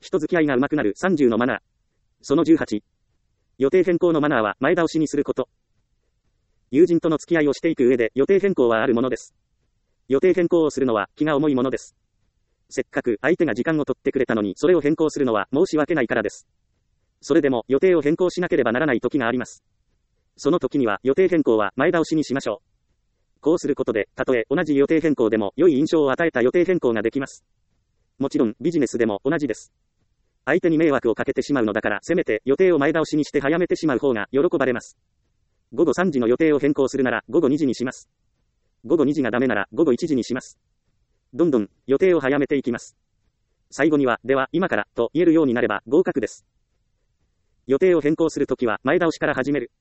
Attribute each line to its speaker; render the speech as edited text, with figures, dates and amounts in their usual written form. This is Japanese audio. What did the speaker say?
Speaker 1: 人付き合いが上手くなる30のマナー。その18。予定変更のマナーは前倒しにすること。友人との付き合いをしていく上で予定変更はあるものです。予定変更をするのは気が重いものです。せっかく相手が時間を取ってくれたのにそれを変更するのは申し訳ないからです。それでも予定を変更しなければならない時があります。その時には予定変更は前倒しにしましょう。こうすることで、たとえ同じ予定変更でも良い印象を与えた予定変更ができます。もちろんビジネスでも同じです。相手に迷惑をかけてしまうのだから、せめて予定を前倒しにして早めてしまう方が喜ばれます。午後3時の予定を変更するなら午後2時にします。午後2時がダメなら午後1時にします。どんどん予定を早めていきます。最後には、では今からと言えるようになれば合格です。予定を変更するときは前倒しから始める。